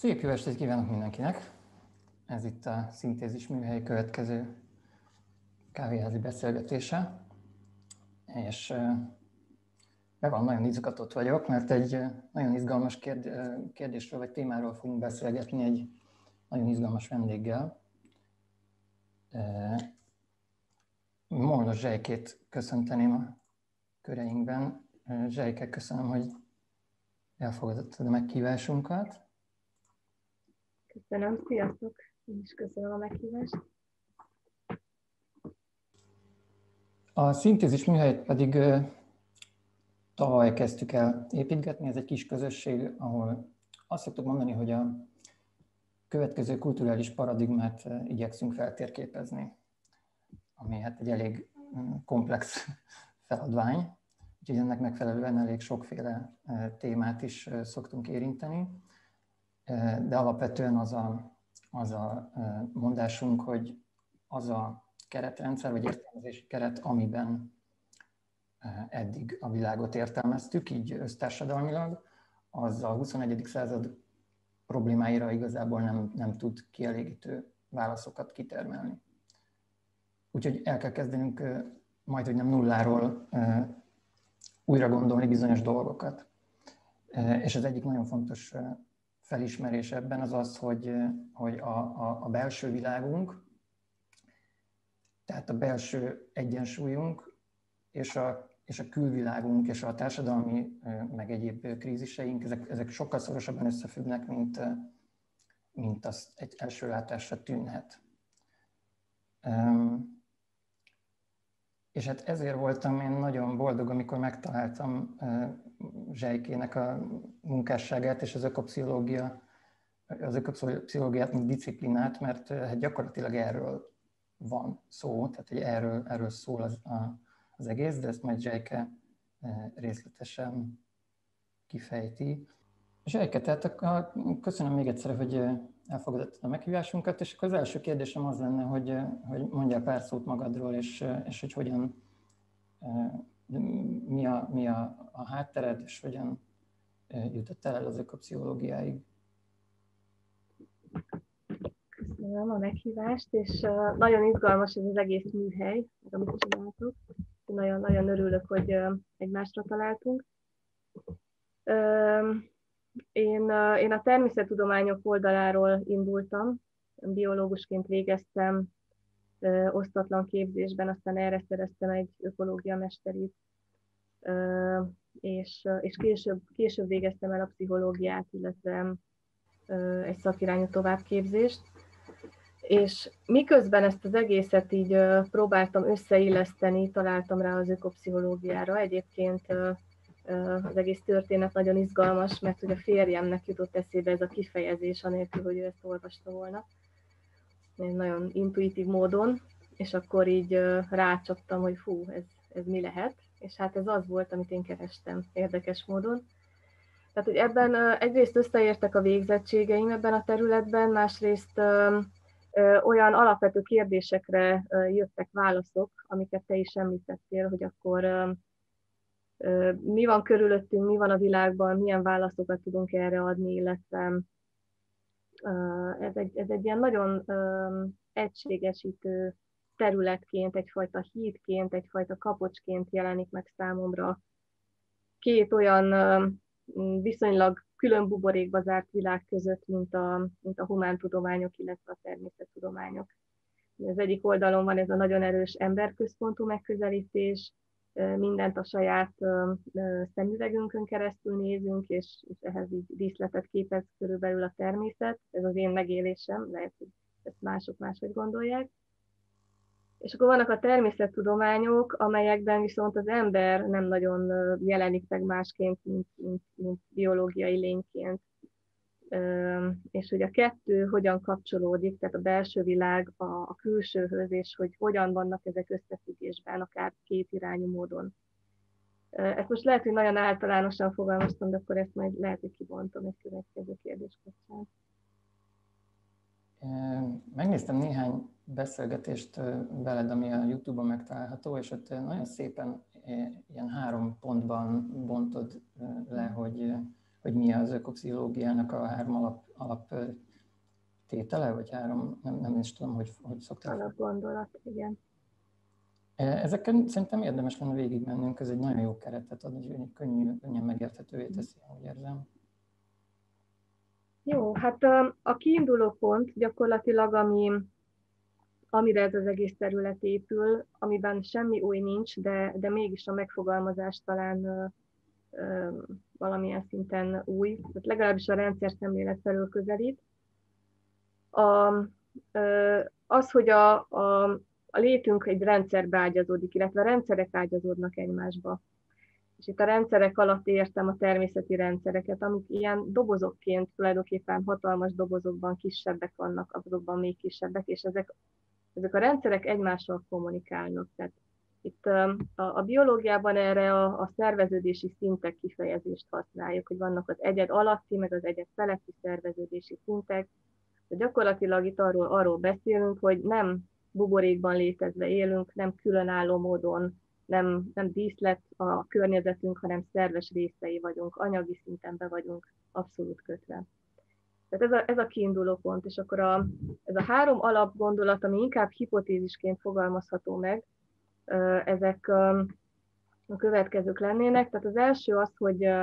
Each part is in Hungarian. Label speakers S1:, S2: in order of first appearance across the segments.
S1: Szép jó estét kívánok mindenkinek! Ez itt a Szintézis műhely következő kávéházi beszélgetése. És megvan, nagyon izgatott vagyok, mert egy nagyon izgalmas kérdésről vagy témáról fogunk beszélgetni egy nagyon izgalmas vendéggel. Molnos Zsejkét köszönteném a köreinkben. Zsejke, köszönöm, hogy elfogadottad a meghívásunkat.
S2: Köszönöm, sziasztok! Én is köszönöm a meghívást.
S1: A Szintézis műhelyt pedig tavaly kezdtük el építgetni. Ez egy kis közösség, ahol azt szoktuk mondani, hogy a következő kulturális paradigmát igyekszünk feltérképezni, ami hát egy elég komplex feladvány, úgyhogy ennek megfelelően elég sokféle témát is szoktunk érinteni. De alapvetően az a mondásunk, hogy az a keretrendszer, vagy értelmezési keret, amiben eddig a világot értelmeztük, így össztársadalmilag, az a 21. század problémáira igazából nem tud kielégítő válaszokat kitermelni. Úgyhogy el kell kezdenünk majd, hogy nem nulláról újra gondolni bizonyos dolgokat. És az egyik nagyon fontos felismerés ebben az az, hogy a belső világunk, tehát a belső egyensúlyunk és a külvilágunk és a társadalmi meg egyéb kríziseink, ezek sokkal szorosabban összefüggnek, mint az egy első látásra tűnhet. És hát ezért voltam én nagyon boldog, amikor megtaláltam Zsejkének a munkásságát és az ökopszichológiát, mint disziplinát, mert hát gyakorlatilag erről van szó, tehát hogy erről szól az egész, de ezt majd Zsejke részletesen kifejti. Zsejke, tehát köszönöm még egyszer, hogy elfogadottad a meghívásunkat, és akkor az első kérdésem az lenne, hogy mondjál pár szót magadról, és hogy hogyan, mi a háttered, és hogyan jutottál el az ökopszichológiáig.
S2: Köszönöm a meghívást, és nagyon izgalmas ez az egész műhely, amit csináltok. Nagyon örülök, hogy egymásra találtunk. Én a természettudományok oldaláról indultam, biológusként végeztem osztatlan képzésben, aztán erre szereztem egy ökológia mesterit, és később végeztem el a pszichológiát, illetve egy szakirányú továbbképzést. És miközben ezt az egészet így próbáltam összeilleszteni, találtam rá az ökopszichológiára. Egyébként az egész történet nagyon izgalmas, mert hogy a férjemnek jutott eszébe ez a kifejezés, anélkül, hogy ő ezt olvasta volna. Nagyon intuitív módon, és akkor így rácsaptam, hogy fú, ez mi lehet. És hát ez az volt, amit én kerestem érdekes módon. Tehát, hogy ebben egyrészt összeértek a végzettségeim ebben a területben, másrészt olyan alapvető kérdésekre jöttek válaszok, amiket te is említettél, hogy akkor mi van körülöttünk, mi van a világban, milyen válaszokat tudunk erre adni, illetve ez egy ilyen nagyon egységesítő területként, egyfajta hídként, egyfajta kapocsként jelenik meg számomra két olyan viszonylag külön buborékba zárt világ között, mint a humántudományok, illetve a természettudományok. Az egyik oldalon van ez a nagyon erős emberközpontú megközelítés, mindent a saját szemüvegünkön keresztül nézünk, és ehhez így díszletet képez körülbelül a természet. Ez az én megélésem, lehet, hogy ezt mások máshogy gondolják. És akkor vannak a természettudományok, amelyekben viszont az ember nem nagyon jelenik meg másként, mint biológiai lényként. És hogy a kettő hogyan kapcsolódik, tehát a belső világ a külsőhöz, és hogy hogyan vannak ezek összefüggésben, akár kétirányú módon. Ezt most lehet, hogy nagyon általánosan fogalmaztam, de akkor ezt majd lehet, hogy kibontom egy következő kérdés kapcsán.
S1: Megnéztem néhány beszélgetést veled, ami a YouTube-on megtalálható, és ott nagyon szépen ilyen 3 pontban bontod le, hogy hogy mi az ökopszichológiának a 3 alap tétele, vagy 3, nem is tudom, hogy szoktál.
S2: Alapgondolat, igen.
S1: Ezeken szerintem érdemes lenne végigmennünk, ez egy nagyon jó keretet ad, egy könnyen megérthetővé teszi, úgy érzem.
S2: Jó, hát a kiinduló pont gyakorlatilag, amire ez az egész terület épül, amiben semmi új nincs, de mégis a megfogalmazás talán valamilyen szinten új, tehát legalábbis a rendszer szemlélet felől közelít. Az, hogy a létünk egy rendszerbe ágyazódik, illetve a rendszerek ágyazódnak egymásba. És itt a rendszerek alatt értem a természeti rendszereket, amik ilyen dobozokként, tulajdonképpen hatalmas dobozokban kisebbek vannak, azokban még kisebbek, és ezek a rendszerek egymással kommunikálnak. Tehát itt a biológiában erre a szerveződési szintek kifejezést használjuk, hogy vannak az egyed alatti, meg az egyed feletti szerveződési szintek. De gyakorlatilag itt arról beszélünk, hogy nem buborékban létezve élünk, nem különálló módon, nem díszlet a környezetünk, hanem szerves részei vagyunk, anyagi szinten be vagyunk abszolút kötve. Tehát ez a kiinduló pont, és akkor ez a 3 alapgondolat, ami inkább hipotézisként fogalmazható meg, ezek a következők lennének. Tehát az első az,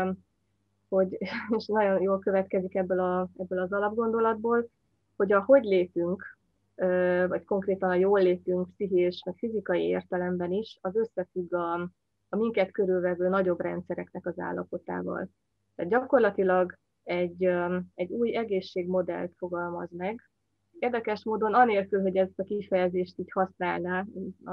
S2: hogy és nagyon jól következik ebből az alapgondolatból, hogy a hogy létünk, vagy konkrétan a jól létünk pszichés, vagy fizikai értelemben is, az összefügg a minket körülvevő nagyobb rendszereknek az állapotával. Tehát gyakorlatilag egy új egészségmodellt fogalmaz meg. Érdekes módon, anélkül, hogy ezt a kifejezést így használná,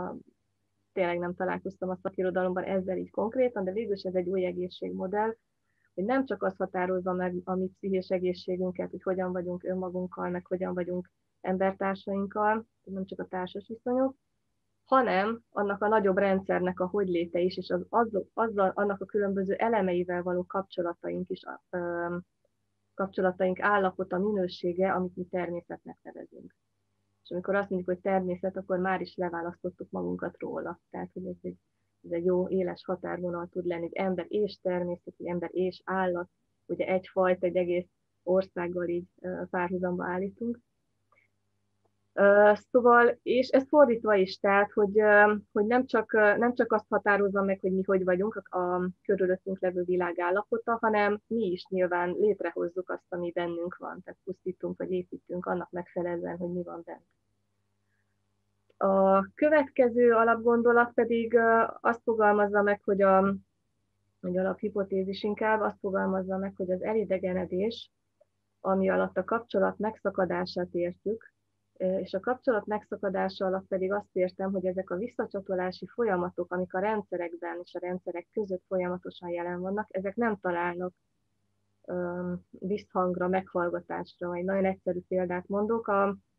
S2: tényleg nem találkoztam a szakirodalomban ezzel így konkrétan, de végülis ez egy új egészségmodell, hogy nem csak az határozza meg a mi pszichés egészségünket, hogy hogyan vagyunk önmagunkkal, meg hogyan vagyunk embertársainkkal, nem csak a társas viszonyok, hanem annak a nagyobb rendszernek a hogyléte is, és annak a különböző elemeivel való kapcsolataink is, kapcsolataink állapota, minősége, amit mi természetnek nevezünk. És amikor azt mondjuk, hogy természet, akkor már is leválasztottuk magunkat róla. Tehát, hogy ez egy jó éles határvonal tud lenni, hogy ember és természet, hogy ember és állat, ugye egyfajta, egy egész országgal így párhuzamba állítunk. Szóval, és ez fordítva is, tehát, hogy nem csak azt határozza meg, hogy mi hogy vagyunk a körülöttünk levő világ állapota, hanem mi is nyilván létrehozzuk azt, ami bennünk van, tehát pusztítunk vagy építünk annak megfelelően, hogy mi van bent. A következő alapgondolat pedig azt fogalmazza meg, hogy egy alaphipotézis inkább azt fogalmazza meg, hogy az elidegenedés, ami alatt a kapcsolat megszakadását értjük, és a kapcsolat megszakadása alatt pedig azt értem, hogy ezek a visszacsatolási folyamatok, amik a rendszerekben és a rendszerek között folyamatosan jelen vannak, ezek nem találnak visszhangra, meghallgatásra. Egy nagyon egyszerű példát mondok,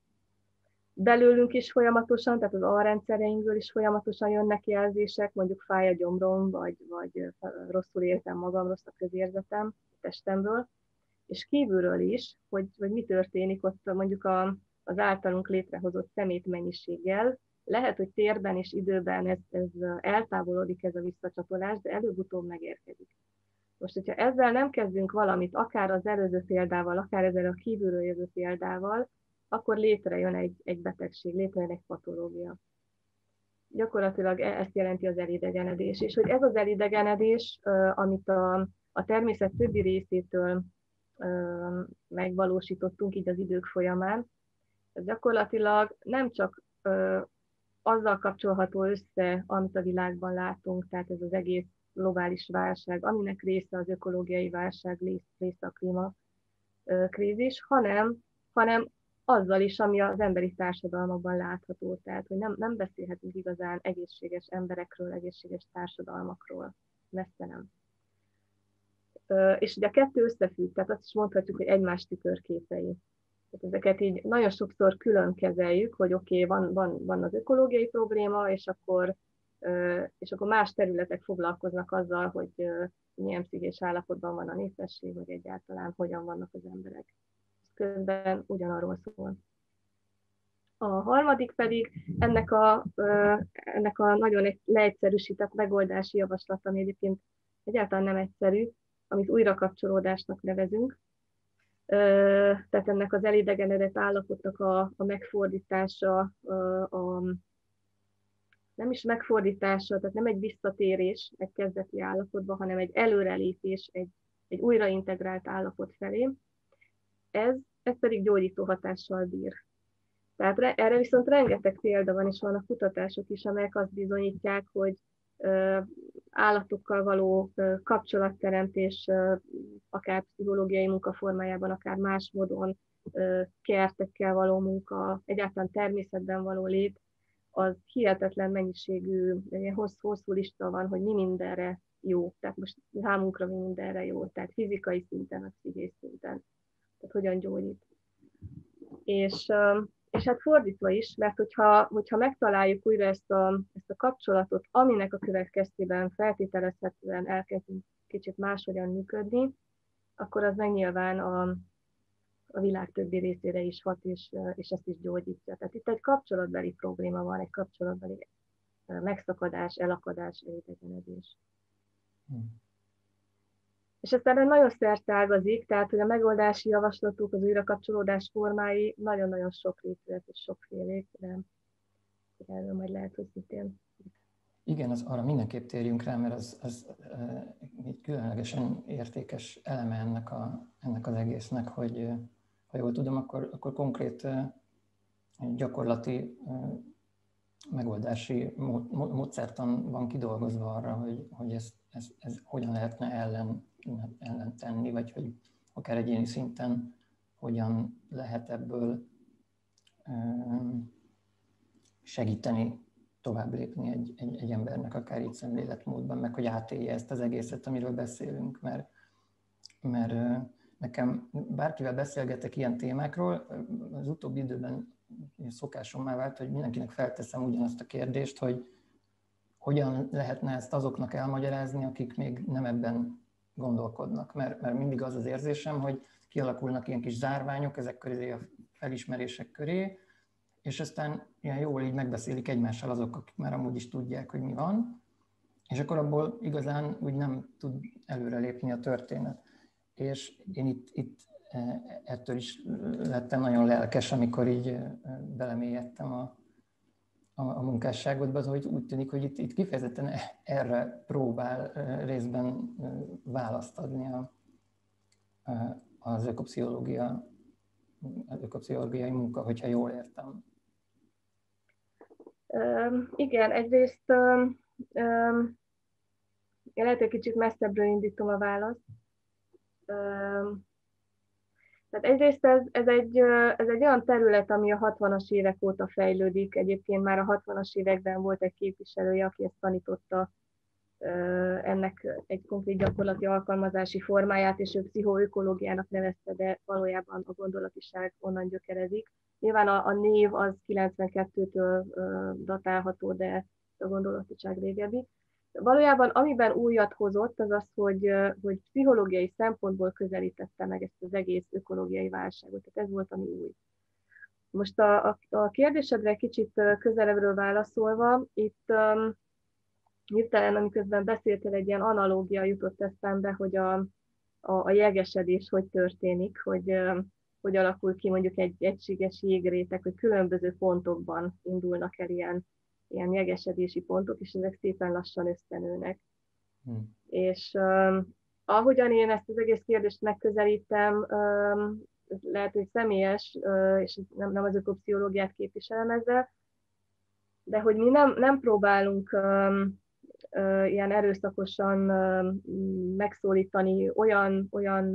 S2: belőlünk is folyamatosan, tehát az alrendszereinkből is folyamatosan jönnek jelzések, mondjuk fáj a gyomrom, vagy rosszul érzem magam, rossz a közérzetem a testemből, és kívülről is, hogy mi történik ott mondjuk az általunk létrehozott szemétmennyiséggel. Lehet, hogy térben és időben ez eltávolodik ez a visszacsatolás, de előbb-utóbb megérkezik. Most, hogyha ezzel nem kezdünk valamit, akár az előző példával, akár ezzel a kívülről jövő példával, akkor létrejön egy betegség, létrejön egy patológia. Gyakorlatilag ezt jelenti az elidegenedés. És hogy ez az elidegenedés, amit a természet többi részétől megvalósítottunk így az idők folyamán, ez gyakorlatilag nem csak azzal kapcsolható össze, amit a világban látunk, tehát ez az egész globális válság, aminek része az ökológiai válság, része a klímakrízis, hanem azzal is, ami az emberi társadalmakban látható. Tehát, hogy nem beszélhetünk igazán egészséges emberekről, egészséges társadalmakról. Messze nem. És ugye a kettő összefügg, tehát azt is mondhatjuk, hogy egymás tükörképei. Tehát ezeket így nagyon sokszor külön kezeljük, hogy oké, van az ökológiai probléma, és akkor más területek foglalkoznak azzal, hogy milyen pszichés állapotban van a népesség, vagy egyáltalán hogyan vannak az emberek. Közben ugyanarról szól. A harmadik pedig ennek a nagyon leegyszerűsített megoldási javaslat, ami egyébként egyáltalán nem egyszerű, amit újrakapcsolódásnak nevezünk. Tehát ennek az elidegenedett állapotnak a megfordítása, nem is megfordítása, tehát nem egy visszatérés egy kezdeti állapotba, hanem egy előrelépés, egy újraintegrált állapot felé. Ez pedig gyógyító hatással bír. Tehát erre viszont rengeteg példa van, és vannak kutatások is, amelyek azt bizonyítják, hogy állatokkal való kapcsolatteremtés, akár pszichológiai munkaformájában, akár más módon, kertekkel való munka, egyáltalán természetben való lét, az hihetetlen mennyiségű, hosszú lista van, hogy mi mindenre jó. Tehát most számunkra mi mindenre jó. Tehát fizikai szinten, a pszichés szinten. Tehát hogyan gyógyít. És hát fordítva is, mert hogyha megtaláljuk újra ezt a kapcsolatot, aminek a következtében feltételezhetően elkezdünk kicsit máshogyan működni, akkor az meg nyilván a világ többi részére is hat, és ezt is gyógyítja. Tehát itt egy kapcsolatbeli probléma van, egy kapcsolatbeli megszakadás, elakadás, elidegenedés. És ez erre nagyon szerteágazik, tehát hogy a megoldási javaslatok, az újrakapcsolódás formái nagyon-nagyon sokrétűek és sokfélék, de erről majd lehet, hogy szintén.
S1: Igen, arra mindenképp térjünk rá, mert az egy különlegesen értékes eleme ennek az egésznek, hogy ha jól tudom, akkor konkrét gyakorlati megoldási módszertan van kidolgozva arra, hogy ez hogyan lehetne ellen tenni, vagy hogy akár egyéni szinten hogyan lehet ebből segíteni tovább lépni egy embernek, akár így szemléletmódban, meg hogy átélje ezt az egészet, amiről beszélünk, mert nekem bárkivel beszélgetek ilyen témákról, az utóbbi időben szokásommá vált, hogy mindenkinek felteszem ugyanazt a kérdést, hogy hogyan lehetne ezt azoknak elmagyarázni, akik még nem ebben gondolkodnak. Mert mindig az az érzésem, hogy kialakulnak ilyen kis zárványok ezek köré, a felismerések köré, és aztán ilyen jól így megbeszélik egymással azok, akik már amúgy is tudják, hogy mi van, és akkor abból igazán úgy nem tud előrelépni a történet. És én itt ettől is lettem nagyon lelkes, amikor így belemélyedtem a munkásságodba, hogy úgy tűnik, hogy itt kifejezetten erre próbál részben választ adni az ökopszichológiai munka, hogyha jól értem.
S2: Igen, egyrészt én lehet, egy kicsit messzebbről indítom a választ. Tehát egyrészt ez egy olyan terület, ami a 60-as évek óta fejlődik. Egyébként már a 60-as években volt egy képviselője, aki ezt tanította, ennek egy konkrét gyakorlati alkalmazási formáját, és ő pszichoökológiának nevezte, de valójában a gondolatiság onnan gyökerezik. Nyilván a név az 92-től datálható, de a gondolatiság régebbi. Valójában amiben újat hozott, az az, hogy pszichológiai szempontból közelítette meg ezt az egész ökológiai válságot. Tehát ez volt, ami új. Most a kérdésedre kicsit közelebbről válaszolva, itt hirtelen, amiközben beszéltél, egy ilyen analógia jutott eszembe, hogy a jegesedés hogy történik, hogy alakul ki mondjuk egy egységes jégréteg, hogy különböző pontokban indulnak el ilyen jegesedési pontok, és ezek szépen lassan összenőnek. És ahogyan én ezt az egész kérdést megközelítem, lehet, hogy személyes, és nem az ökopszichológiát képviselem ezzel, de hogy mi nem próbálunk ilyen erőszakosan megszólítani olyan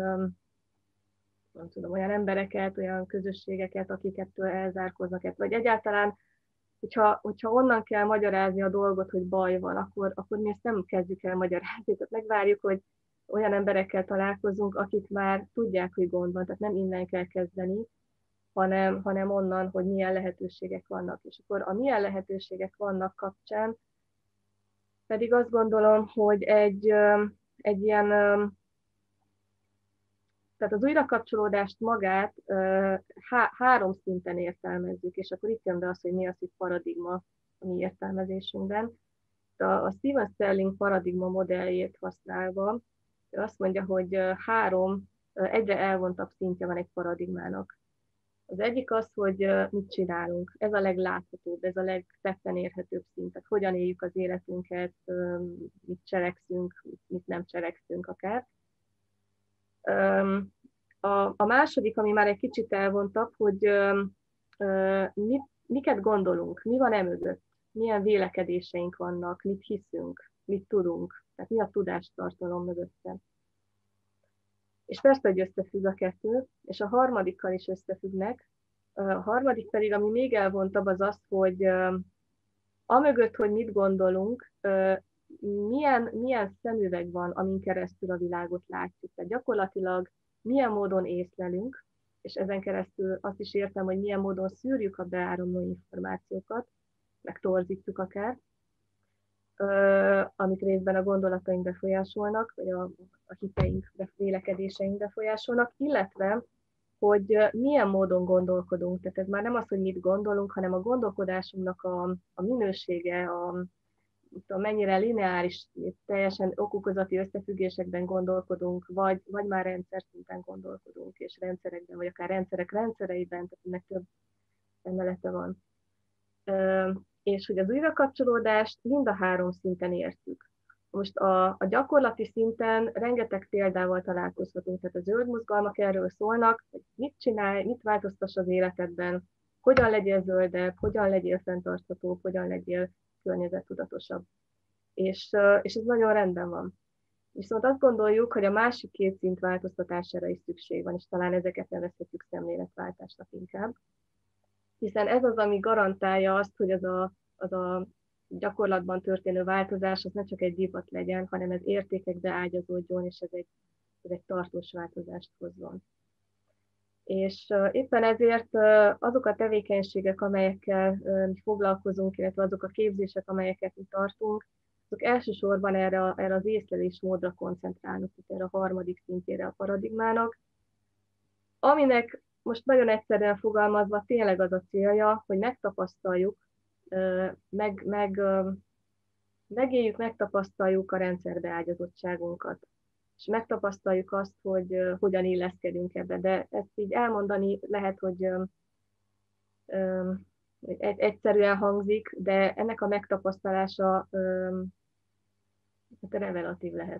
S2: nem tudom, olyan embereket, olyan közösségeket, akik ettől elzárkoznak, vagy egyáltalán, hogyha onnan kell magyarázni a dolgot, hogy baj van, akkor mi ezt nem kezdjük el magyarázni, tehát megvárjuk, hogy olyan emberekkel találkozunk, akik már tudják, hogy gond van, tehát nem innen kell kezdeni, hanem onnan, hogy milyen lehetőségek vannak. És akkor a milyen lehetőségek vannak kapcsán pedig azt gondolom, hogy egy ilyen, tehát az újrakapcsolódást magát három szinten értelmezzük, és akkor itt jön be az, hogy mi az itt paradigma a mi értelmezésünkben. A Steven Sterling paradigma modelljét használva, Ő azt mondja, hogy három egyre elvontabb szintje van egy paradigmának. Az egyik az, hogy mit csinálunk. Ez a legláthatóbb, ez a legtetten érhetőbb szint. Tehát hogyan éljük az életünket, mit cselekszünk, mit nem cselekszünk akár. A második, ami már egy kicsit elvontabb, hogy miket gondolunk, mi van emögött, milyen vélekedéseink vannak, mit hiszünk, mit tudunk, tehát mi a tudástartalom mögötte. És persze, hogy összefügg a kettő, és a harmadikkal is összefüggnek. A harmadik pedig, ami még elvontabb, az az, hogy amögött, hogy mit gondolunk, milyen szemüveg van, amin keresztül a világot látjuk. Tehát gyakorlatilag milyen módon észlelünk, és ezen keresztül azt is értem, hogy milyen módon szűrjük a beáramló információkat, meg torzítjuk akár, amit részben a gondolataink befolyásolnak, vagy a hiteink, vélekedéseink befolyásolnak, illetve, hogy milyen módon gondolkodunk. Tehát ez már nem az, hogy mit gondolunk, hanem a gondolkodásunknak a minősége, mennyire lineáris, teljesen okokozati összefüggésekben gondolkodunk, vagy már rendszer szinten gondolkodunk, és rendszerekben, vagy akár rendszerek rendszereiben, tehát ennek több emelete van. És hogy az újrakapcsolódást mind a három szinten értjük. Most a gyakorlati szinten rengeteg példával találkozhatunk, tehát a zöld mozgalmak erről szólnak, hogy mit csinálj, mit változtass az életedben, hogyan legyél zöldebb, hogyan legyél fenntarthatóbb, hogyan legyél környezettudatosabb. És ez nagyon rendben van. Viszont azt gondoljuk, hogy a másik két szint változtatására is szükség van, és talán ezeket nevezhetjük szemléletváltásnak inkább. Hiszen ez az, ami garantálja azt, hogy az a gyakorlatban történő változás az ne csak egy divat legyen, hanem ez értékekbe ágyazódjon, és ez egy tartós változást hozzon. És éppen ezért azok a tevékenységek, amelyekkel mi foglalkozunk, illetve azok a képzések, amelyeket mi tartunk, azok elsősorban erre az észlelésmódra koncentrálnak, tehát erre a harmadik szintjére a paradigmának, aminek most nagyon egyszerűen fogalmazva tényleg az a célja, hogy megtapasztaljuk, megéljük, megtapasztaljuk a rendszerbeágyazottságunkat. És megtapasztaljuk azt, hogy hogyan illeszkedünk ebbe. De ezt így elmondani lehet, hogy egyszerűen hangzik, de ennek a megtapasztalása relatív lehet.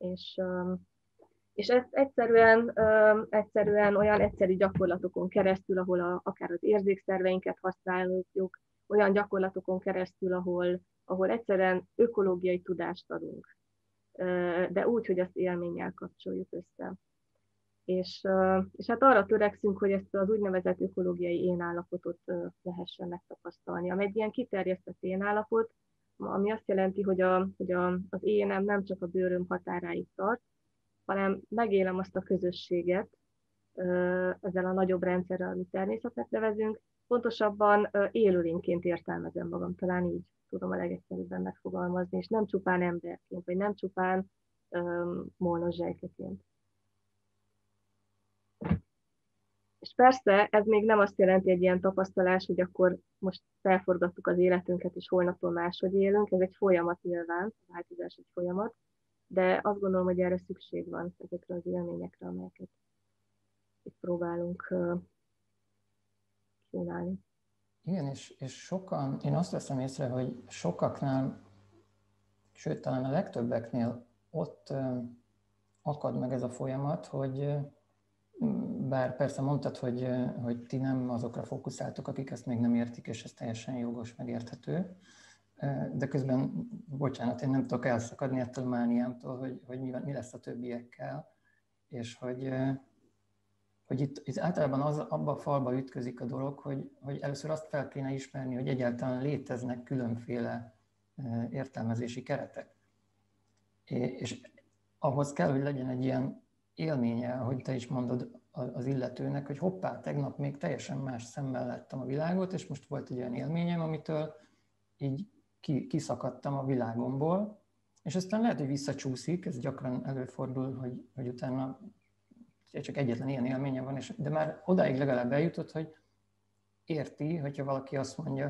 S2: És ezt egyszerűen olyan egyszerű gyakorlatokon keresztül, ahol akár az érzékszerveinket használjuk, olyan gyakorlatokon keresztül, ahol egyszerűen ökológiai tudást adunk, de úgy, hogy azt élménnyel kapcsoljuk össze. És hát arra törekszünk, hogy ezt az úgynevezett ökológiai énállapotot lehessen megtapasztalni, amely egy ilyen kiterjesztett énállapot, ami azt jelenti, hogy az énem nem csak a bőröm határáig tart, hanem megélem azt a közösséget ezzel a nagyobb rendszerrel, amit természetnek nevezünk, pontosabban élőlényként értelmezem magam, talán így tudom a legegyszerűbben megfogalmazni, és nem csupán emberként, vagy nem csupán molnoszsejkeként. És persze ez még nem azt jelenti egy ilyen tapasztalás, hogy akkor most felforgattuk az életünket, és holnaptól máshogy élünk. Ez egy folyamat nyilván, a változás egy folyamat, de azt gondolom, hogy erre szükség van, ezekre az élményekre, amelyeket itt próbálunk csinálni.
S1: Igen, és sokan, én azt veszem észre, hogy sokaknál, sőt talán a legtöbbeknél ott akad meg ez a folyamat, hogy bár persze mondtad, hogy ti nem azokra fókuszáltok, akik ezt még nem értik, és ez teljesen jogos, megérthető, de közben, bocsánat, én nem tudok elszakadni ettől a mániámtól, hogy mi lesz a többiekkel, és hogy itt általában abba a falba ütközik a dolog, hogy először azt fel kéne ismerni, hogy egyáltalán léteznek különféle értelmezési keretek. És ahhoz kell, hogy legyen egy ilyen élménye, ahogy te is mondod az illetőnek, hogy hoppá, tegnap még teljesen más szemmel láttam a világot, és most volt egy olyan élményem, amitől így kiszakadtam a világomból, és aztán lehet, hogy visszacsúszik, ez gyakran előfordul, hogy utána csak egyetlen ilyen élménye van, de már odáig legalább eljutott, hogy érti, hogyha valaki azt mondja,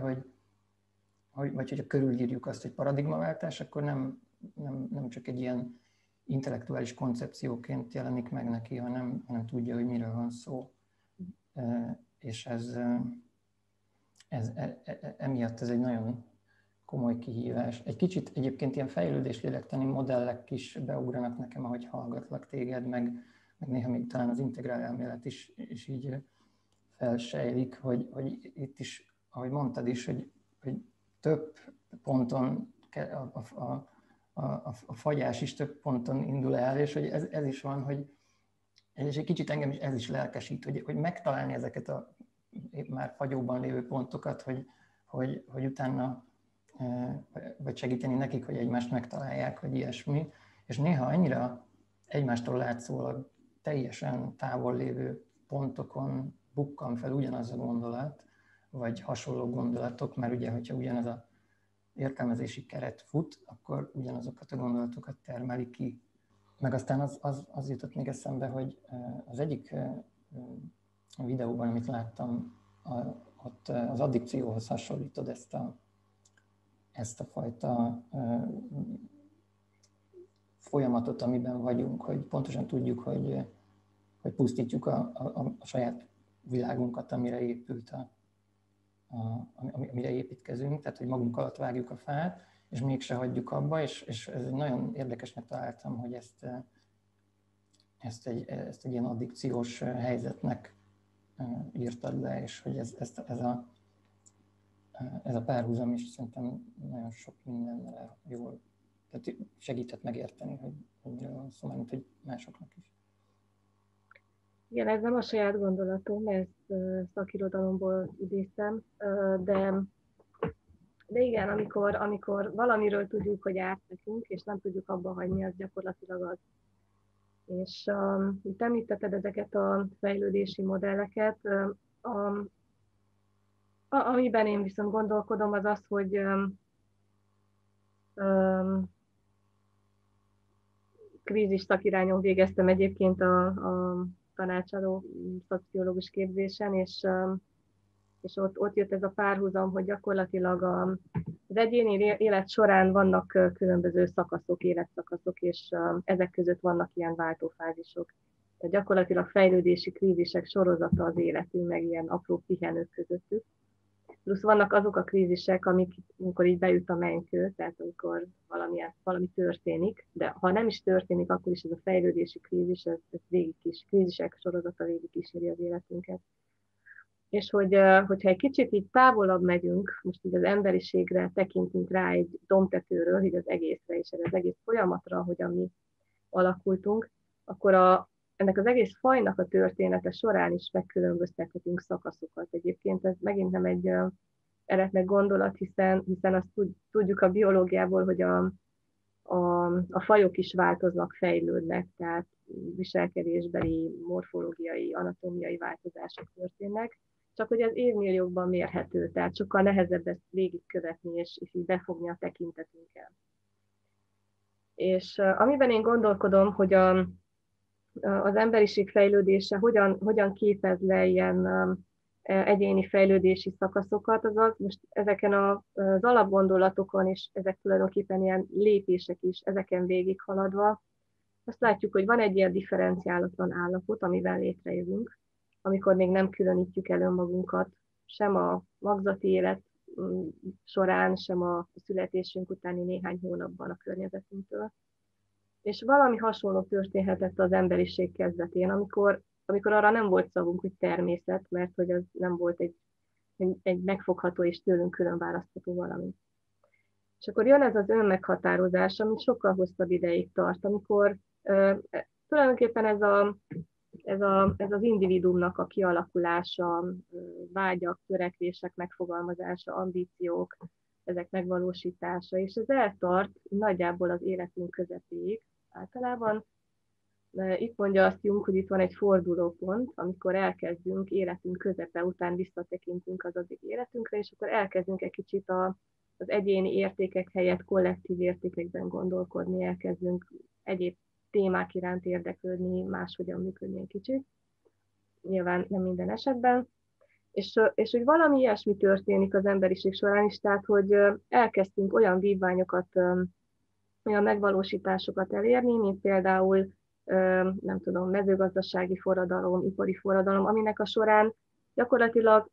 S1: vagy hogyha körülírjuk azt, hogy paradigmaváltás, akkor nem csak egy ilyen intellektuális koncepcióként jelenik meg neki, hanem tudja, hogy miről van szó. És emiatt ez egy nagyon komoly kihívás. Egy kicsit egyébként ilyen fejlődéslélektani modellek is beugranak nekem, ahogy hallgatlak téged, meg néha még talán az integrál elmélet is így felsejlik, hogy itt is, ahogy mondtad is, hogy több ponton a fagyás is több ponton indul el, és hogy ez is van, és egy kicsit engem is ez is lelkesít, hogy megtalálni ezeket a már fagyóban lévő pontokat, hogy utána, vagy segíteni nekik, hogy egymást megtalálják, vagy ilyesmi. És néha annyira egymástól látszólag teljesen távol lévő pontokon bukkan fel ugyanaz a gondolat, vagy hasonló gondolatok, mert ugye, hogyha ugyanaz a értelmezési keret fut, akkor ugyanazokat a gondolatokat termeli ki. Meg aztán az jutott még eszembe, hogy az egyik videóban, amit láttam, ott az addikcióhoz hasonlítod ezt a fajta folyamatot, amiben vagyunk, hogy pontosan tudjuk, hogy pusztítjuk a saját világunkat, amire épült amire építkezünk, tehát hogy magunk alatt vágjuk a fát, és mégse hagyjuk abba, és ez nagyon érdekesnek találtam, hogy ezt egy ilyen addikciós helyzetnek írtad le, és hogy ez a párhuzam is szerintem nagyon sok mindenre jól, tehát segített megérteni, hogy miről van szó, mint hogy másoknak is.
S2: Igen, ez nem a saját gondolatom, ezt szakirodalomból idéztem, de igen, amikor valamiről tudjuk, hogy árt nekünk, és nem tudjuk abba hagyni, az gyakorlatilag az. És itt említetted ezeket a fejlődési modelleket, amiben én viszont gondolkodom, az az, hogy krízis szakirányon végeztem egyébként a tanácsadó szociológus képzésen, és ott jött ez a párhuzam, hogy gyakorlatilag az egyéni élet során vannak különböző szakaszok, életszakaszok, és ezek között vannak ilyen váltófázisok. Tehát gyakorlatilag fejlődési krízisek sorozata az életünk, meg ilyen apró pihenők közöttük. Plusz vannak azok a krízisek, amikor így beüt a menykő, tehát amikor valami történik, de ha nem is történik, akkor is ez a fejlődési krízis, ez krízisek sorozata végig kíséri az életünket. És hogyha egy kicsit így távolabb megyünk, most így az emberiségre tekintünk rá egy domtetőről, így az egészre és az egész folyamatra, hogyan mi alakultunk, akkor ennek az egész fajnak a története során is megkülönböztethetünk szakaszokat. Egyébként ez megint nem egy eretnek gondolat, hiszen azt tudjuk a biológiából, hogy a fajok is változnak, fejlődnek, tehát viselkedésbeli, morfológiai, anatómiai változások történnek, csak hogy az évmilliókban mérhető, tehát sokkal nehezebb ezt végigkövetni, és így befogni a tekintetünkkel. És amiben én gondolkodom, hogy az emberiség fejlődése hogyan képez le ilyen egyéni fejlődési szakaszokat, azaz most ezeken az alapgondolatokon, és ezek tulajdonképpen ilyen lépések is, ezeken végighaladva, azt látjuk, hogy van egy ilyen differenciálatlan állapot, amivel létrejövünk, amikor még nem különítjük el önmagunkat, sem a magzati élet során, sem a születésünk utáni néhány hónapban a környezetünktől. És valami hasonló történhetett az emberiség kezdetén, amikor arra nem volt szavunk, hogy természet, mert hogy az nem volt egy megfogható és tőlünk külön választható valami. És akkor jön ez az önmeghatározás, ami sokkal hosszabb ideig tart, amikor tulajdonképpen ez az individuumnak a kialakulása, vágyak, törekvések megfogalmazása, ambíciók, ezek megvalósítása, és ez eltart nagyjából az életünk közepéig általában. Itt mondja azt Jung, hogy itt van egy fordulópont, amikor elkezdünk életünk közepe után visszatekintünk az addig életünkre, és akkor elkezdünk egy kicsit az egyéni értékek helyett kollektív értékekben gondolkodni, elkezdünk egyéb témák iránt érdeklődni, máshogyan működni egy kicsit. Nyilván nem minden esetben. És hogy valami ilyesmi történik az emberiség során is, tehát hogy elkezdtünk olyan vívványokat olyan megvalósításokat elérni, mint például nem tudom, mezőgazdasági forradalom, ipari forradalom, aminek a során gyakorlatilag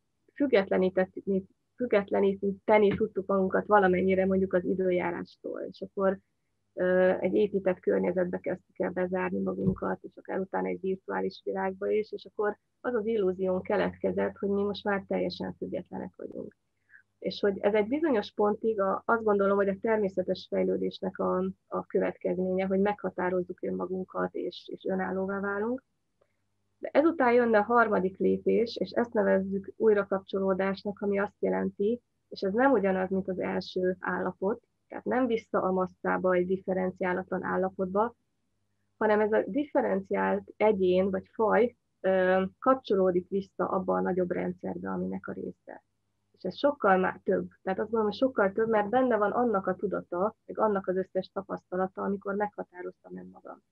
S2: függetleníteni tudtuk magunkat valamennyire mondjuk az időjárástól, és akkor egy épített környezetbe kezdtük el bezárni magunkat, és akár utána egy virtuális világba is, és akkor az az illúzión keletkezett, hogy mi most már teljesen függetlenek vagyunk. És hogy ez egy bizonyos pontig azt gondolom, hogy a természetes fejlődésnek a következménye, hogy meghatározzuk önmagunkat, és önállóvá válunk. De ezután jönne a harmadik lépés, és ezt nevezzük újrakapcsolódásnak, ami azt jelenti, és ez nem ugyanaz, mint az első állapot, tehát nem vissza a masszába, egy differenciálatlan állapotba, hanem ez a differenciált egyén vagy faj kapcsolódik vissza abba a nagyobb rendszerbe, aminek a része. És ez sokkal már több. Tehát azt gondolom, hogy sokkal több, mert benne van annak a tudata, meg annak az összes tapasztalata, amikor meghatároztam önmagam.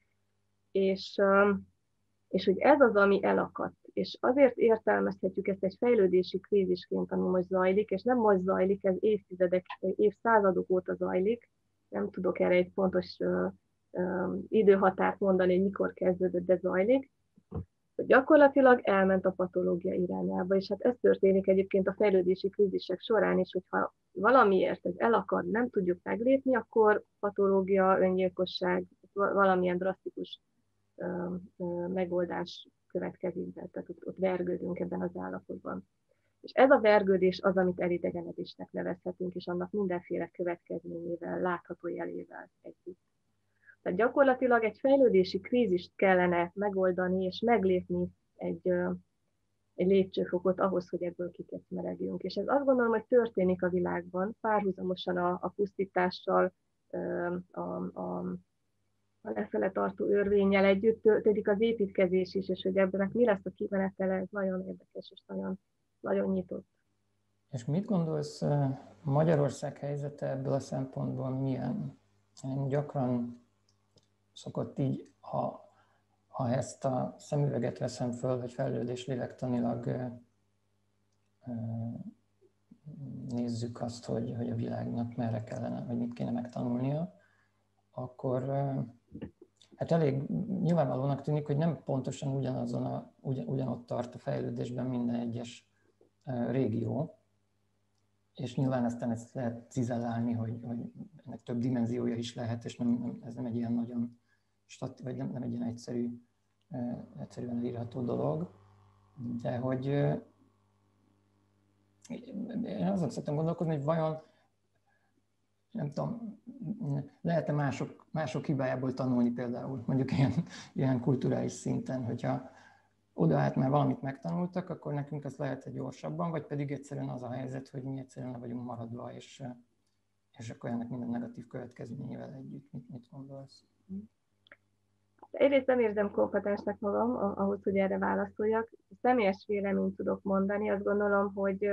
S2: És hogy ez az, ami elakadt. És azért értelmezhetjük ezt egy fejlődési krízisként, ami most zajlik, és nem most zajlik, ez évszázadok óta zajlik. Nem tudok erre egy pontos időhatárt mondani, hogy mikor kezdődött, de zajlik. Hogy gyakorlatilag elment a patológia irányába, és hát ez történik egyébként a fejlődési krízisek során is, hogyha valamiért ez elakad, nem tudjuk meglépni, akkor patológia, öngyilkosság, valamilyen drasztikus megoldás következik, tehát ott vergődünk ebben az állapotban. És ez a vergődés az, amit elidegenedésnek nevezhetünk, és annak mindenféle következményével, látható jelével együtt. Tehát gyakorlatilag egy fejlődési krízist kellene megoldani és meglépni egy lépcsőfokot ahhoz, hogy ebből kikecmeregjünk. És ez azt gondolom, hogy történik a világban, párhuzamosan a pusztítással, a lefele tartó örvénnyel együtt történik az építkezés is, és hogy ebben mi lesz a kimenetele, ez nagyon érdekes és nagyon, nagyon nyitott.
S1: És mit gondolsz, Magyarország helyzete ebből a szempontból milyen? Én gyakran szokott így, ha ezt a szemüveget veszem föl, hogy fejlődés lélektanilag nézzük azt, hogy a világnak merre kellene, vagy mit kéne megtanulnia, akkor hát elég nyilvánvalónak tűnik, hogy nem pontosan ugyanott tart a fejlődésben minden egyes régió, és nyilván aztán ezt lehet cizellálni, hogy ennek több dimenziója is lehet, és ez nem egy ilyen nagyon vagy nem egy ilyen egyszerűen elírható dolog, de hogy én azon szoktam gondolkodni, hogy vajon nem tudom, lehet-e mások hibájából tanulni például, mondjuk ilyen kulturális szinten, hogyha odaállt már valamit megtanultak, akkor nekünk ez lehet egy gyorsabban, vagy pedig egyszerűen az a helyzet, hogy mi egyszerűen le vagyunk maradva, és akkor ennek minden negatív következményével együtt. Mit gondolsz?
S2: Egyrészt nem érzem kompetensnek magam ahhoz, hogy erre válaszoljak. Személyes véleményt tudok mondani. Azt gondolom, hogy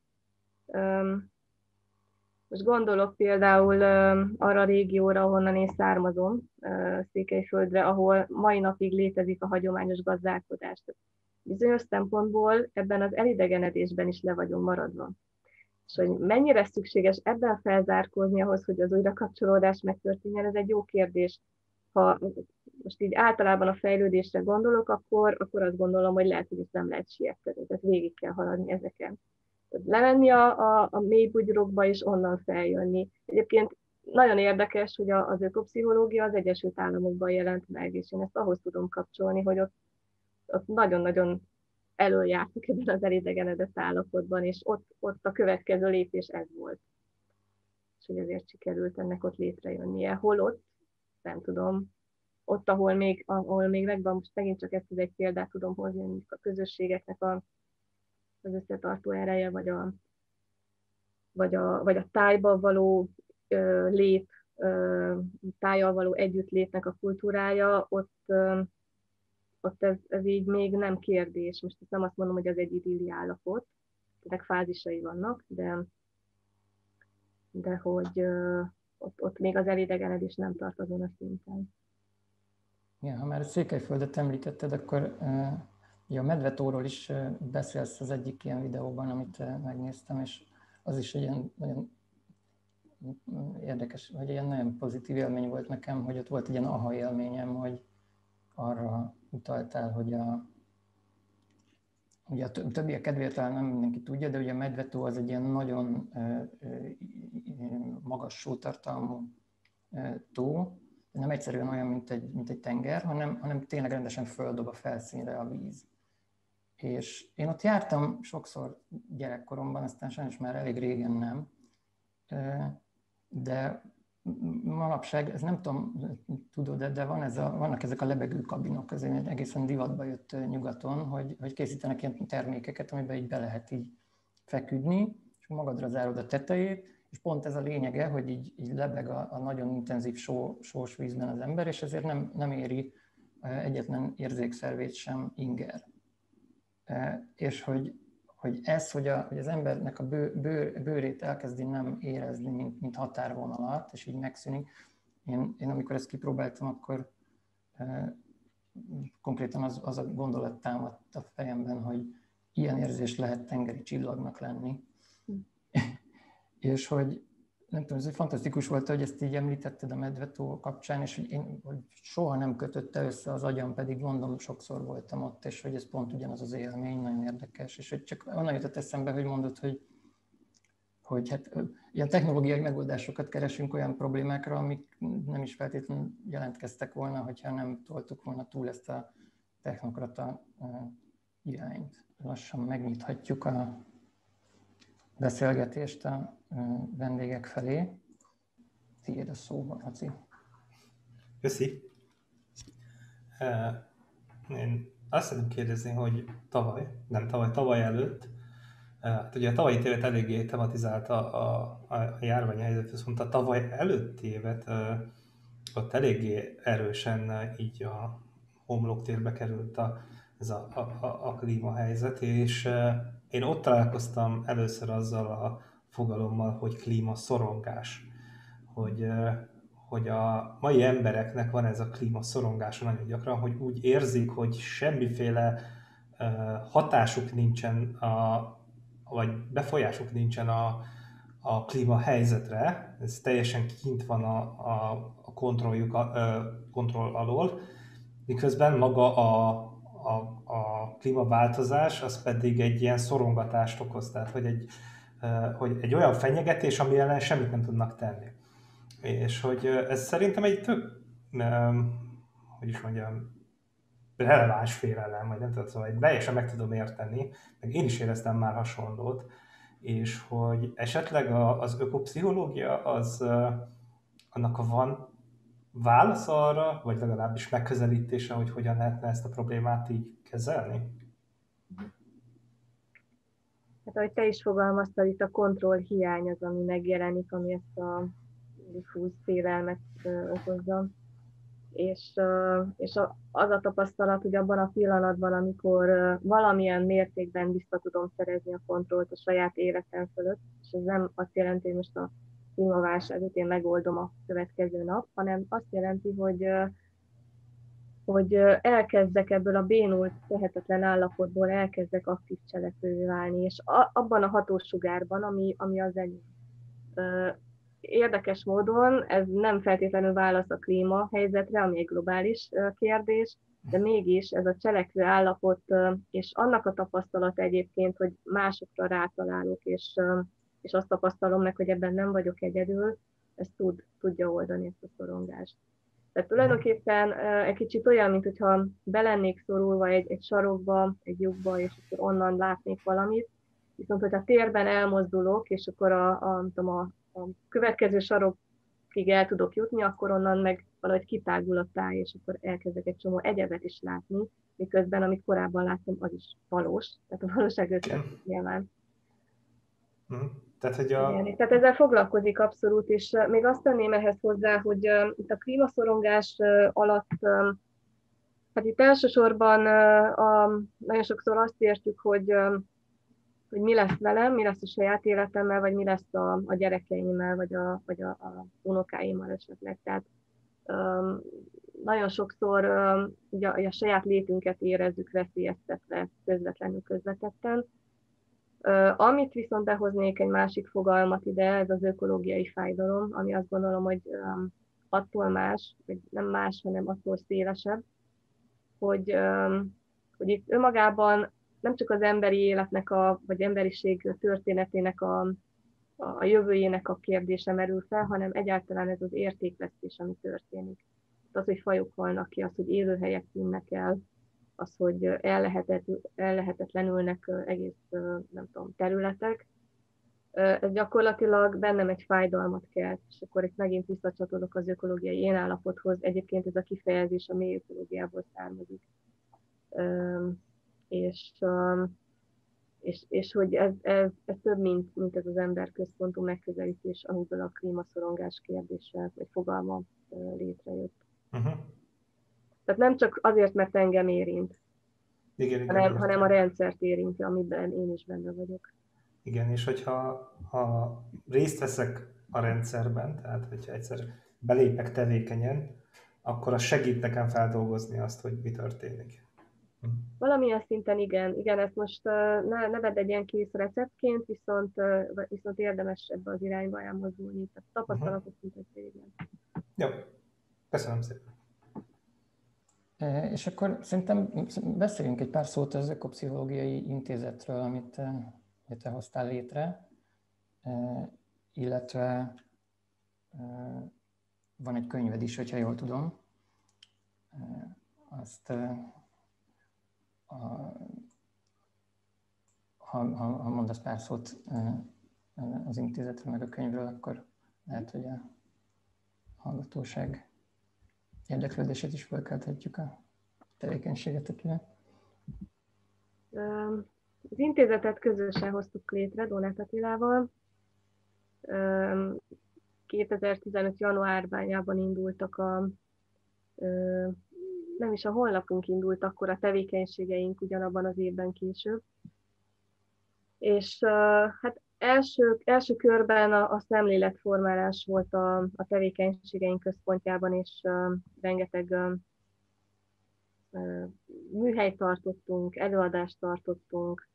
S2: most gondolok például arra a régióra, ahonnan én származom, Székelyföldre, ahol mai napig létezik a hagyományos gazdálkodás. Bizonyos szempontból ebben az elidegenedésben is le vagyunk maradva. És hogy mennyire szükséges ebben felzárkózni ahhoz, hogy az újrakapcsolódás megtörténjen, ez egy jó kérdés. Ha most így általában a fejlődésre gondolok, akkor azt gondolom, hogy lehet, hogy ezt nem lehet sietni, tehát végig kell haladni ezeken. Lemenni a mély bugyrokba és onnan feljönni. Egyébként nagyon érdekes, hogy az ökopszichológia az Egyesült Államokban jelent meg, és én ezt ahhoz tudom kapcsolni, hogy ott nagyon-nagyon előjártuk ebben az elidegenedett állapotban, és ott a következő lépés ez volt. És hogy ezért sikerült ennek ott létrejönnie. Hol ott? Nem tudom. Ott, ahol még megvan, most megint csak ezt az egy példát tudom hozni, mondjuk a közösségeknek az összetartó ereje, vagy a tájban való lét, tájjal való együttlétnek a kultúrája, ott ez így még nem kérdés. Most nem azt mondom, hogy ez egy idilli állapot, ennek fázisai vannak, de hogy ott még az elidegenedés nem tart azon a szinten.
S1: Ja, ha már a Székelyföldet említetted, akkor a medvetóról is beszélsz az egyik ilyen videóban, amit megnéztem, és az is egy ilyen nagyon érdekes, hogy ilyen nagyon pozitív élmény volt nekem, hogy ott volt egy ilyen aha élményem, hogy arra utaltál, hogy ugye a többiek kedvéért talán nem mindenki tudja, de ugye a Medvetó az egy ilyen nagyon magas sótartalmú tó, nem egyszerűen olyan, mint egy tenger, hanem tényleg rendesen földob a felszínre a víz. És én ott jártam sokszor gyerekkoromban, aztán sajnos már elég régen nem, de manapság, ez nem tudom, tudod, de vannak ezek a lebegő kabinok, ez egészen divatba jött nyugaton, hogy készítenek ilyen termékeket, amiben így be lehet így feküdni, és magadra zárod a tetejét, és pont ez a lényege, hogy így lebeg a nagyon intenzív sós vízben az ember, és ezért nem éri egyetlen érzékszervét sem inger. És hogy az embernek a bőrét elkezdi nem érezni, mint határvonalat, és így megszűnik. Én amikor ezt kipróbáltam, akkor konkrétan az a gondolat támadt a fejemben, hogy ilyen érzés lehet tengeri csillagnak lenni. És hogy nem tudom, ez fantasztikus volt, hogy ezt így említetted a Medvetó kapcsán, és hogy soha nem kötötte össze az agyam, pedig mondom, sokszor voltam ott, és hogy ez pont ugyanaz az élmény, nagyon érdekes, és hogy csak onnan jutott eszembe, hogy mondod, hogy hát ilyen technológiai megoldásokat keresünk olyan problémákra, amik nem is feltétlenül jelentkeztek volna, hogyha nem toltuk volna túl ezt a technokrata irányt. Lassan megnyithatjuk a beszélgetést a vendégek felé. Tiéd a szó, Laci.
S3: Köszi. Én azt szeretném kérdezni, hogy tavaly előtt, hát ugye a tavalyi évet eléggé tematizálta a járványhelyzet, viszont a tavaly előtti évet ott eléggé erősen így a homloktérbe került ez a klímahelyzet, és én ott találkoztam először azzal a fogalommal, hogy klímaszorongás, hogy a mai embereknek van ez a klímaszorongása nagyon gyakran, hogy úgy érzik, hogy semmiféle hatásuk nincsen, vagy befolyásuk nincsen a klímahelyzetre, ez teljesen kint van a kontroll alól, miközben maga a klímaváltozás az pedig egy ilyen szorongatást okoz, tehát hogy egy olyan fenyegetés, ami ellen semmit nem tudnak tenni. És hogy ez szerintem egy tök, hogy is mondjam, releváns félelem, vagy nem tudom, szóval teljesen meg tudom érteni, meg én is éreztem már hasonlót, és hogy esetleg az ökopszichológia annak van válasz arra, vagy legalábbis megközelítése, hogy hogyan lehetne ezt a problémát így kezelni?
S2: Hát ahogy te is fogalmaztad, itt a kontrollhiány az, ami megjelenik, ami ezt a diffúz félelmet okozza. És az a tapasztalat, hogy abban a pillanatban, amikor valamilyen mértékben vissza tudom szerezni a kontrollt a saját életem fölött, és ez nem azt jelenti, hogy most a klímaválságot én megoldom a következő nap, hanem azt jelenti, hogy elkezdek ebből a bénult, tehetetlen állapotból elkezdek aktív cselekvővé válni, és abban a hatósugárban, ami az enyém. Érdekes módon ez nem feltétlenül válasz a klímahelyzetre, ami egy globális kérdés, de mégis ez a cselekvő állapot, és annak a tapasztalata egyébként, hogy másokra rátalálok, és azt tapasztalom meg, hogy ebben nem vagyok egyedül, ez tudja oldani ezt a szorongást. Tehát tulajdonképpen egy kicsit olyan, mintha belennék szorulva egy sarokba, egy lyukba, és akkor onnan látnék valamit. Viszont, hogyha térben elmozdulok, és akkor a következő sarokig el tudok jutni, akkor onnan meg valahogy kitágul a táj, és akkor elkezdek egy csomó egyebet is látni, miközben amit korábban láttam, az is valós. Tehát a valóság összes nyilván. Tehát ezzel foglalkozik abszolút, és még azt tenném ehhez hozzá, hogy itt a klímaszorongás alatt, hát itt elsősorban nagyon sokszor azt értjük, hogy mi lesz velem, mi lesz a saját életemmel, vagy mi lesz a gyerekeimmel, vagy a unokáimmal esetleg. Tehát nagyon sokszor ugye a saját létünket érezzük veszélyeztetve közvetlenül közvetetten. Amit viszont behoznék egy másik fogalmat ide, ez az ökológiai fájdalom, ami azt gondolom, hogy attól más, vagy nem más, hanem attól szélesebb, hogy itt önmagában nem csak az emberi életnek, vagy emberiség történetének a jövőjének a kérdése merül fel, hanem egyáltalán ez az értékvesztés, ami történik. Az, hogy fajok halnak ki, az, hogy élőhelyek tűnnek el, az, hogy ellehetetlenülnek egész, nem tudom, területek. Ez gyakorlatilag bennem egy fájdalmat kelt, és akkor itt megint visszacsatolok az ökológiai én állapothoz. Egyébként ez a kifejezés a mély ökológiából származik. És hogy ez több, mint ez az emberközpontú megközelítés, amiből a klímaszorongás kérdése, vagy fogalma létrejött. Uh-huh. Tehát nem csak azért, mert engem érint,
S3: igen,
S2: hanem a rendszert érinti, amiben én is benne vagyok.
S3: Igen, és ha részt veszek a rendszerben, tehát hogyha egyszer belépek tevékenyen, akkor az segít nekem feldolgozni azt, hogy mi történik.
S2: Valamilyen szinten igen, ezt most ne vedd egy ilyen kész receptként, viszont érdemes ebbe az irányba elmozdulni, tehát tapasztalatok szinten igen.
S3: Jó, köszönöm szépen.
S1: És akkor szerintem beszéljünk egy pár szót az Ökopszichológiai Intézetről, amit te hoztál létre, illetve van egy könyved is, hogyha jól tudom. Azt, ha mondasz pár szót az intézetről, meg a könyvről, akkor lehet, hogy a hallgatóság érdeklődését is felkelthetjük a tevékenységetekre.
S2: Az intézetet közösen hoztuk létre Donát Attilával. 2015. januárjában indultak nem is a honlapunk indult, akkor a tevékenységeink ugyanabban az évben később. És hát első körben a szemléletformálás volt a tevékenységeink központjában, és rengeteg műhelyt tartottunk, előadást tartottunk,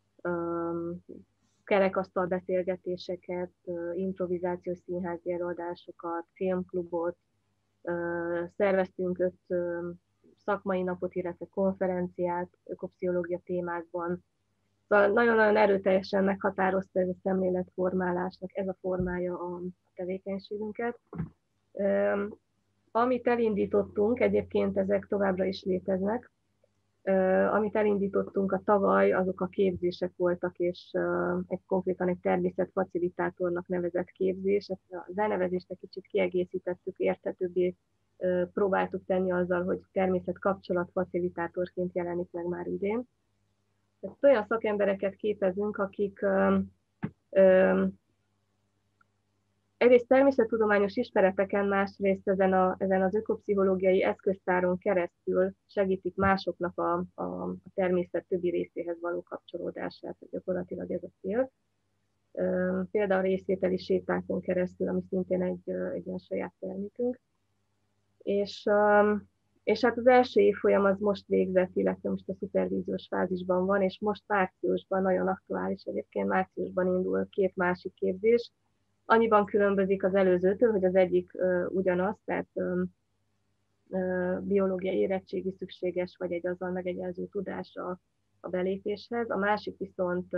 S2: kerekasztal beszélgetéseket, improvizációs színházi előadásokat, filmklubot, szerveztünk 5 szakmai napot, illetve konferenciát ökopszichológia témákban. Szóval nagyon-nagyon erőteljesen meghatározta ez a szemléletformálásnak, ez a formája a tevékenységünket. Amit elindítottunk, egyébként ezek továbbra is léteznek, amit elindítottunk a tavaly, azok a képzések voltak, és konkrétan egy természetfacilitátornak nevezett képzés. Az elnevezést egy kicsit kiegészítettük, érthetőbbé próbáltuk tenni azzal, hogy természetkapcsolatfacilitátorként jelenik meg már idén. Tehát olyan szakembereket képezünk, akik egyrészt természettudományos ismereteken, másrészt ezen az ökopszichológiai eszköztáron keresztül segítik másoknak a természet többi részéhez való kapcsolódását, gyakorlatilag ez a cél. Például a részvételi sétákon keresztül, ami szintén egy ilyen saját termékünk. És hát az első évfolyam az most végzett, illetve most a szupervíziós fázisban van, és most márciusban, nagyon aktuális egyébként, márciusban indul 2 másik képzés. Annyiban különbözik az előzőtől, hogy az egyik ugyanaz, tehát biológiai érettségi szükséges, vagy egy azzal megegyező tudás a belépéshez. A másik viszont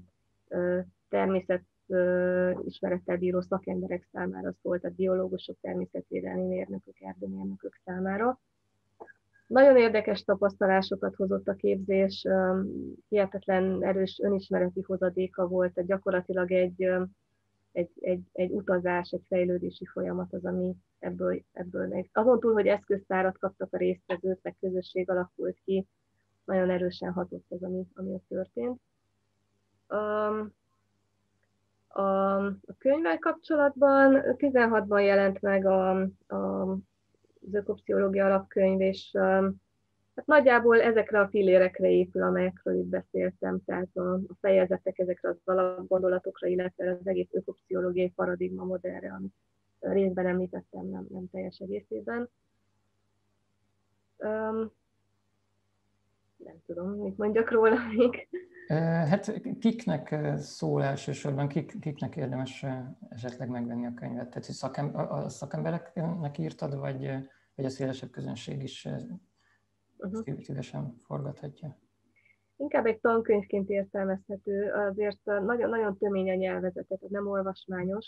S2: természetismerettel bíró szakemberek számára szól, tehát biológusok, természetvédelmi mérnökök, erdőmérnökök számára. Nagyon érdekes tapasztalásokat hozott a képzés, hihetetlen erős önismereti hozadéka volt, tehát gyakorlatilag egy utazás, egy fejlődési folyamat az, ami ebből azon túl, hogy eszköztárat kaptak a résztvevők, meg közösség alakult ki, nagyon erősen hatott ez, ami ott történt. A könyvvel kapcsolatban 16-ban jelent meg az ökopszichológia alapkönyv, és hát nagyjából ezekre a pillérekre épül, amelyekről itt beszéltem, tehát a fejezetek ezekre az alapgondolatokra, illetve az egész ökopszichológiai paradigma modellre, amit részben említettem, nem teljes egészében. Nem tudom, mit mondjak róla még.
S1: Hát kiknek szól elsősorban, kiknek érdemes esetleg megvenni a könyvet? Tehát a szakembereknek írtad, vagy a szélesebb közönség is szívesen forgathatja?
S2: Inkább egy tankönyvként értelmezhető, azért nagyon, nagyon tömény a nyelvezete, tehát nem olvasmányos.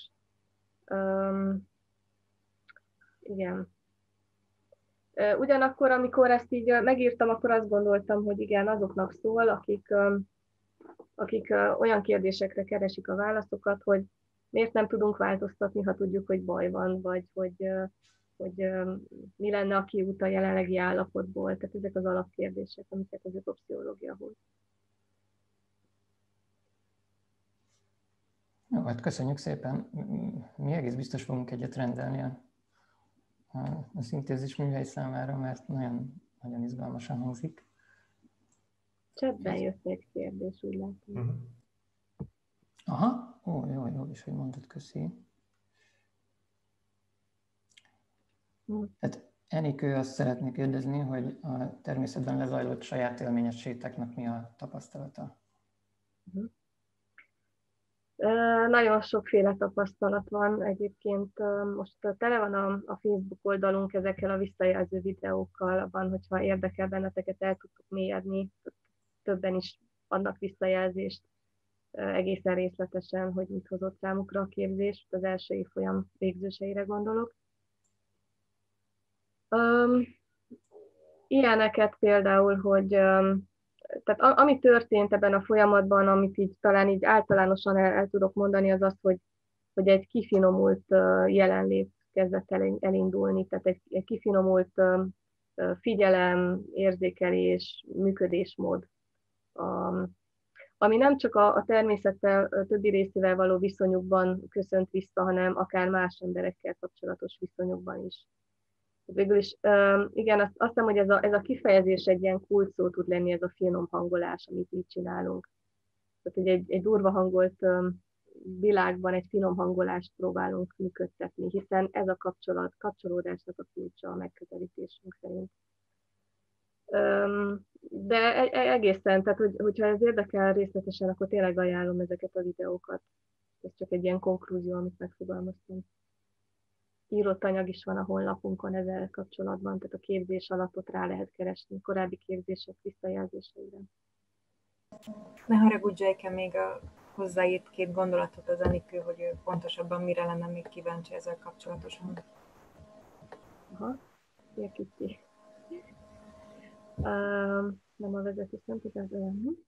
S2: Igen. Ugyanakkor, amikor ezt így megírtam, akkor azt gondoltam, hogy igen, azoknak szól, akik olyan kérdésekre keresik a válaszokat, hogy miért nem tudunk változtatni, ha tudjuk, hogy baj van, vagy hogy mi lenne a kiút a jelenlegi állapotból. Tehát ezek az alapkérdések, amiket az ökopszichológia hoz.
S1: Jó, hát köszönjük szépen. Mi egész biztos fogunk egyet rendelni a szintézis műhely számára, mert nagyon, nagyon izgalmasan hangzik.
S2: Chatben jött egy kérdés, úgy látom.
S1: Aha, jó is, hogy mondtad, köszi. Hát Enikő, azt szeretnék kérdezni, hogy a természetben lezajlott saját élményes sétáknak mi a tapasztalata?
S2: Nagyon sokféle tapasztalat van egyébként. Most tele van a Facebook oldalunk ezekkel a visszajelző videókkal, abban, hogyha érdekel benneteket, el tudtuk mélyedni. Többen is adnak visszajelzést egészen részletesen, hogy mit hozott számukra a képzés, az első évfolyam végzőseire gondolok. Ilyeneket például, hogy tehát ami történt ebben a folyamatban, amit így talán így általánosan el tudok mondani, az az, hogy egy kifinomult jelenlét kezdett elindulni, tehát egy kifinomult figyelem, érzékelés, működésmód, ami nem csak a természettel többi részével való viszonyukban köszönt vissza, hanem akár más emberekkel kapcsolatos viszonyukban is. Végül is, igen, azt hiszem, hogy ez a kifejezés egy ilyen kulcsszó tud lenni, ez a finom hangolás, amit így csinálunk. Tehát, hogy egy durva hangolt világban egy finom hangolást próbálunk működtetni, hiszen ez a kapcsolódásnak a kulcsa a megközelítésünk szerint. De egészen, tehát hogyha ez érdekel részletesen, akkor tényleg ajánlom ezeket a videókat. Ez csak egy ilyen konklúzió, amit megfogalmaztam. Írott anyag is van a honlapunkon ezzel kapcsolatban, tehát a képzés alatt ott rá lehet keresni korábbi képzések visszajelzéseire.
S4: Ne haragudj, Zsejke, még hozzáírt 2 gondolatot az Enikő, hogy ő pontosabban mire lenne még kíváncsi ezzel kapcsolatosan.
S2: Aha, szia Kitti. Nem a vezető szempont, ez olyan.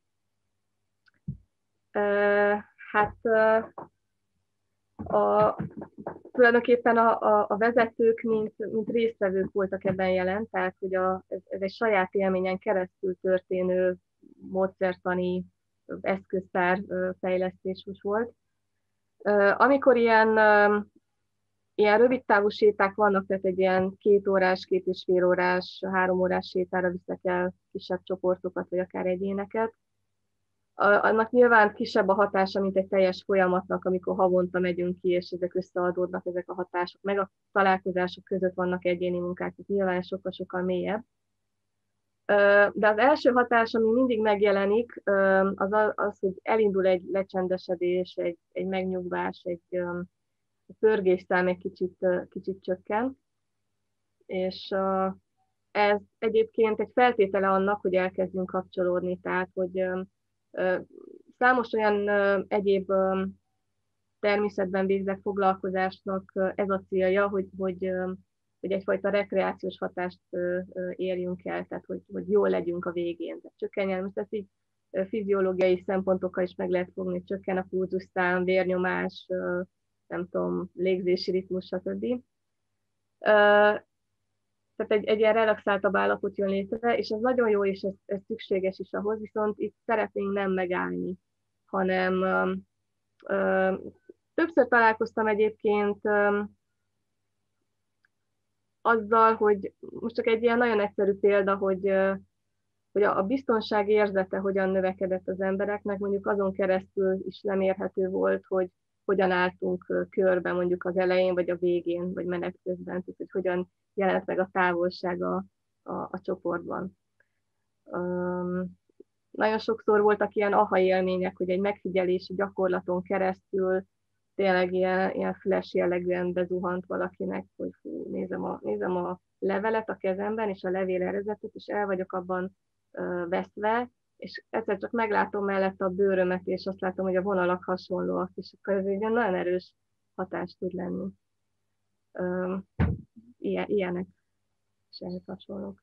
S2: Tulajdonképpen a vezetők, mint résztvevők voltak ebben jelen, tehát hogy ez egy saját élményen keresztül történő módszertani eszköztár fejlesztés is volt. Amikor ilyen rövid távú séták vannak, tehát egy ilyen 2 órás, 2,5 órás, 3 órás sétára viszek el kisebb csoportokat, vagy akár egyéneket, annak nyilván kisebb a hatása, mint egy teljes folyamatnak, amikor havonta megyünk ki, és ezek összeadódnak, ezek a hatások, meg a találkozások között vannak egyéni munkák, tehát nyilván sokkal-sokkal mélyebb. De az első hatás, ami mindig megjelenik, az, hogy elindul egy lecsendesedés, egy megnyugvás, egy pörgésszám egy kicsit csökken, és ez egyébként egy feltétele annak, hogy elkezdjünk kapcsolódni, tehát hogy számos olyan egyéb természetben végzett foglalkozásnak ez a célja, hogy egyfajta rekreációs hatást érjünk el, tehát hogy jól legyünk a végén. Tehát csökkenjen, most ezt így fiziológiai szempontokkal is meg lehet fogni, csökken a pulzusszám, vérnyomás, nem tudom, légzési ritmus, stb. Tehát egy ilyen relaxáltabb állapot jön létre, és ez nagyon jó, és ez szükséges is ahhoz, viszont itt szeretnénk nem megállni, hanem többször találkoztam egyébként azzal, hogy most csak egy ilyen nagyon egyszerű példa, hogy a biztonság érzete hogyan növekedett az embereknek, mondjuk azon keresztül is nem érhető volt, hogy hogyan álltunk körbe mondjuk az elején, vagy a végén, vagy menet közben, tehát hogy hogyan jelent meg a távolság a csoportban. nagyon sokszor voltak ilyen aha élmények, hogy egy megfigyelési gyakorlaton keresztül tényleg ilyen flash jellegűen bezuhant valakinek, hogy fú, nézem a levelet a kezemben, és a levél eredetet, és el vagyok abban veszve, és egyszer csak meglátom mellett a bőrömet, és azt látom, hogy a vonalak hasonlóak, és akkor ez egy nagyon erős hatás tud lenni. Ilyenek és ehhez hasonlók.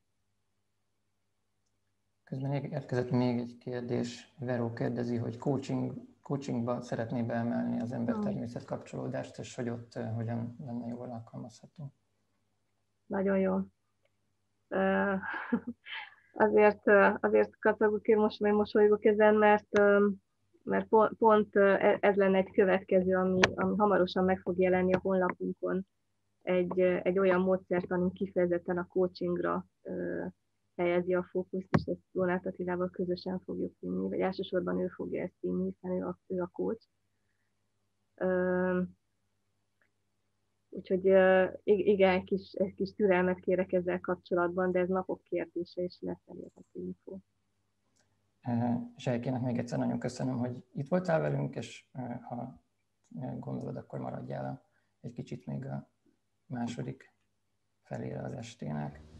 S1: Közben érkezett még egy kérdés. Veró kérdezi, hogy coachingba szeretné beemelni az ember-természet kapcsolódást, és hogy ott hogyan lenne jól alkalmazható.
S2: Nagyon jó. Azért kacagok én most, meg mosolygok ezen, mert pont ez lenne egy következő, ami hamarosan meg fog jelenni a honlapunkon. Egy olyan módszert, ami kifejezetten a coachingra helyezi a fókuszt, és ezt Donát Attilával közösen fogjuk vinni, vagy elsősorban ő fogja ezt vinni, hiszen ő a coach. Úgyhogy igen, egy kis türelmet kérek ezzel kapcsolatban, de ez napok kérdése, és lesz elérhető info.
S1: Zselykének még egyszer nagyon köszönöm, hogy itt voltál velünk, és ha gondolod, akkor maradjál egy kicsit még a második felére az estének.